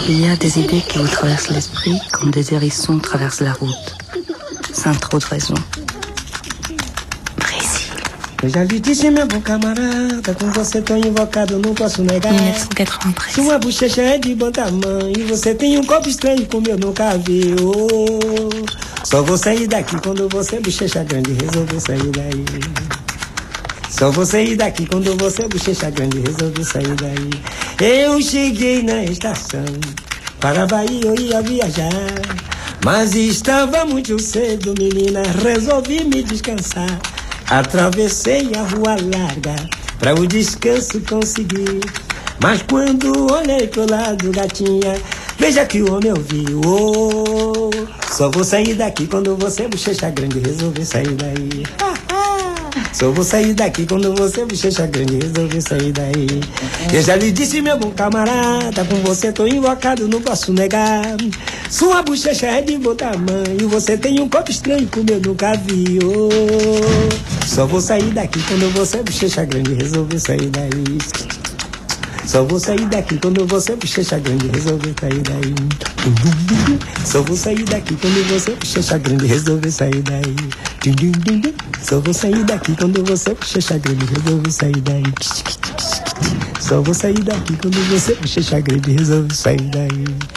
Il y a des idées qui vous traversent l'esprit comme des hérissons traversent la route, sans trop de raison. Eu já lhe disse, meu bom camarada, com você tão invocado, não posso negar. 1993. Sua bochecha é de bom tamanho, você tem um corpo estranho como eu nunca vi. Oh, só vou sair daqui quando você bochecha grande resolveu sair daí. Só vou sair daqui quando você bochecha grande resolveu sair daí. Eu cheguei na estação, para a Bahia eu ia viajar, mas estava muito cedo, menina, resolvi me descansar. Atravessei a rua larga pra o descanso conseguir, mas quando olhei pro lado, gatinha, veja que o homem eu vi. Oh, só vou sair daqui quando você bochecha grande resolver sair daí. Só vou sair daqui quando você bochecha grande resolver sair daí. Eu já lhe disse, meu bom camarada, com você tô invocado, não posso negar. Sua bochecha é de bom tamanho, você tem um corpo estranho como eu nunca vi. Oh, só vou sair daqui quando você bochecha grande resolver sair daí. Só vou sair daqui quando você bochecha grande resolver sair daí. Só vou sair daqui quando você bochecha grande resolver sair daí. Só vou sair daqui quando você bochecha grande resolver sair daí. Só vou sair daqui quando você bochecha grande resolver sair daí.